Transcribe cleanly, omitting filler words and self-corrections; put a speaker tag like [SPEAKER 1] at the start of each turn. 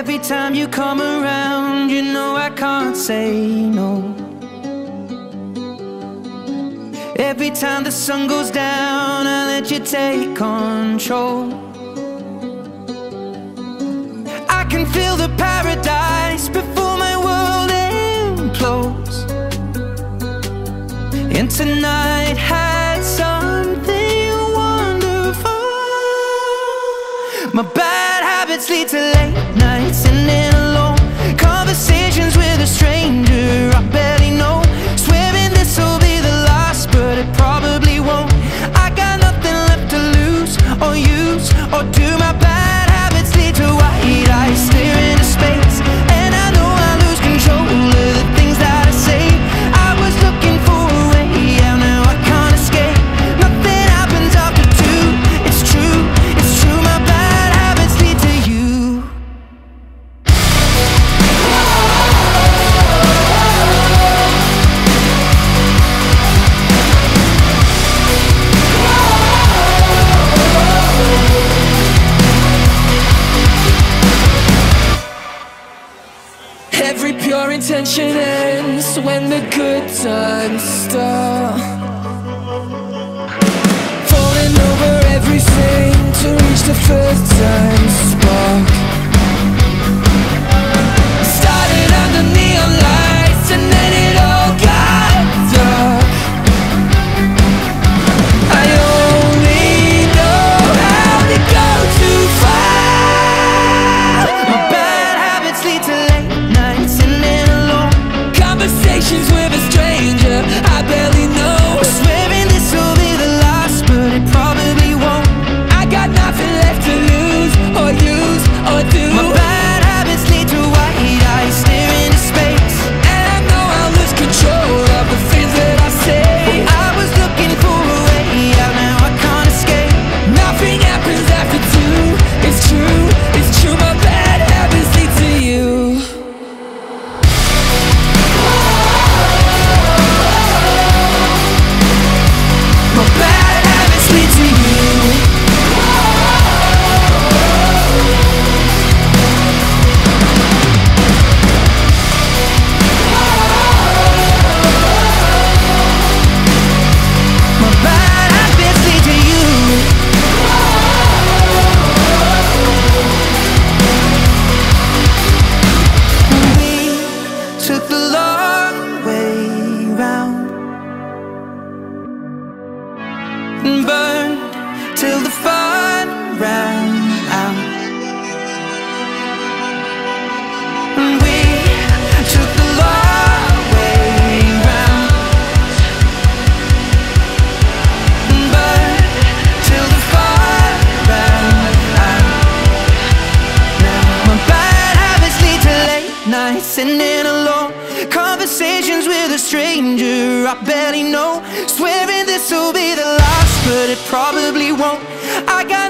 [SPEAKER 1] Every time you come around, you know I can't say no. Every time the sun goes down, I let you take control. I can feel the paradise before my world implodes. And tonight had something wonderful. My bad habits lead to late nights and then alone conversations with a stranger I barely know. Swearing this'll be the last, but it probably won't. I got nothing left to lose or use or do. My bad habits lead to white eyes stare into space, and I know I lose control of the things that I say. I was looking for a way out, now I can't escape. Nothing happens after two. It's true, it's true. My bad habits lead to you.
[SPEAKER 2] Every pure intention ends when the good times start. Falling over everything to reach the first time spark. Started under neon lights and then it all got dark. I only know how to go too far.
[SPEAKER 1] My bad habits lead to late nights and then alone
[SPEAKER 2] Conversations with a stranger I barely know.
[SPEAKER 1] swearing this'll be the last, but it probably won't.
[SPEAKER 2] I got nothing left to lose or use or do.
[SPEAKER 1] My bad habits lead to white eyes stare into space,
[SPEAKER 2] And I know I'll lose control of the things that I say.
[SPEAKER 1] I was looking for a way out, now I can't escape.
[SPEAKER 2] Nothing happens after two. It's true, it's true. My bad habits lead to you.
[SPEAKER 1] My bad habits lead to you. My bad habits lead to you. We took the long way round and burned till the fun ran out. And we took the long way round and burned till the fun ran out. Now my bad habits lead to late nights and then alone conversations with a stranger I barely know. Swearing this'll be the last, but it probably won't. I got